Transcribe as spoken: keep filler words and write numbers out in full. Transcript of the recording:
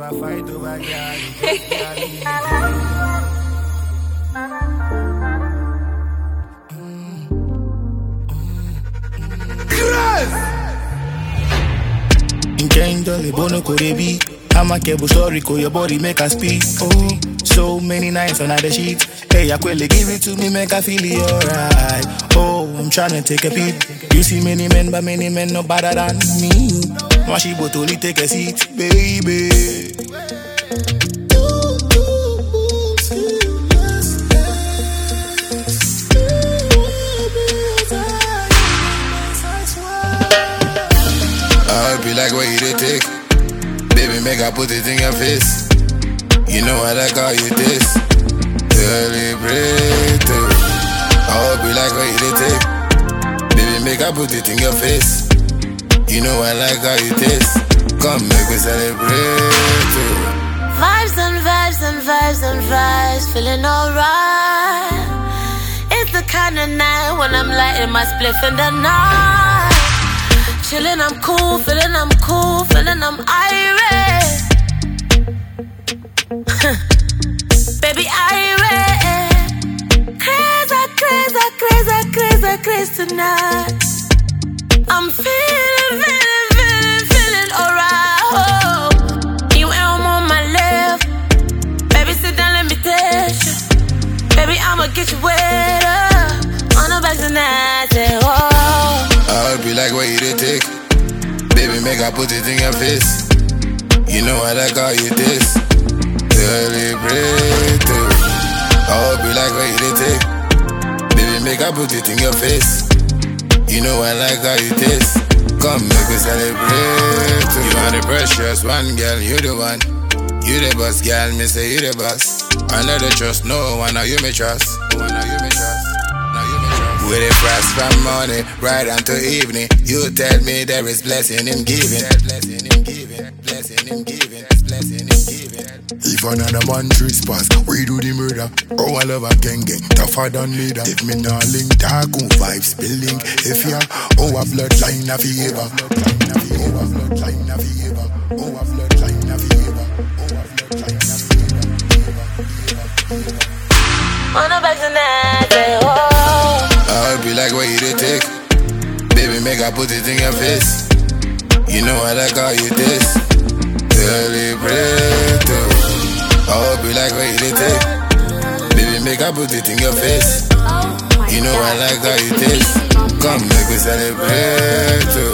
a fight over girl. Injendo le bono korebi. I'm a cable story, call your body make us speak. Oh, so many nights on the sheets. Hey, I quickly give it to me, make I feel it alright. Oh, I'm tryna take a peek. You see many men, but many men no better than me. Washi botoli, take a seat, baby. I'll be like, what you did take? Baby, make I put it in your face. You know I like how you taste. Celebrate. I'll be like, what you did take? Baby, make I put it in your face. You know I like how you taste. Come make me celebrate. Vibes and vibes and vibes and vibes, feeling alright. It's the kind of night when I'm lighting my spliff in the night. Chillin', I'm cool, feeling I'm cool, feeling I'm irate. Baby, irate. Crazy, crazy, crazy, crazy, crazy tonight. I'm feeling, feeling, feeling, feeling alright. Oh, you ain't on my left. Baby, sit down, let me taste you. Baby, I'ma get you wet up on the back tonight. Say, oh. I'll be like, what you did take? Baby, make I put it in your face. You know I like how you taste. Celebrate. I'll be like, what you did take? Baby, make I put it in your face. You know I like how you taste. Come make me celebrate. You are the precious one, girl, you the one. You the boss, girl, me say you the boss. I know the trust, no one, now you me trust. One, now you me trust. With a price from morning, right until evening. You tell me there is blessing in giving. Blessing in giving, blessing in giving, blessing in giving. If another man trespass, we do the murder. Oh, I love a gang gang, tougher than leader. If me not link, dark on vibes building. If ya, oh, a bloodline of fever. Oh, a bloodline of fever. Oh, a bloodline of fever. Oh, a bloodline of fever. On the back tonight, say, oh. I'll be like, what you did take? Baby, make I put it in your face. You know I like how you taste. Celebrate. I'll be like, what you did take? Baby, make I put it in your face. You know I like how you taste. Come make me celebrate.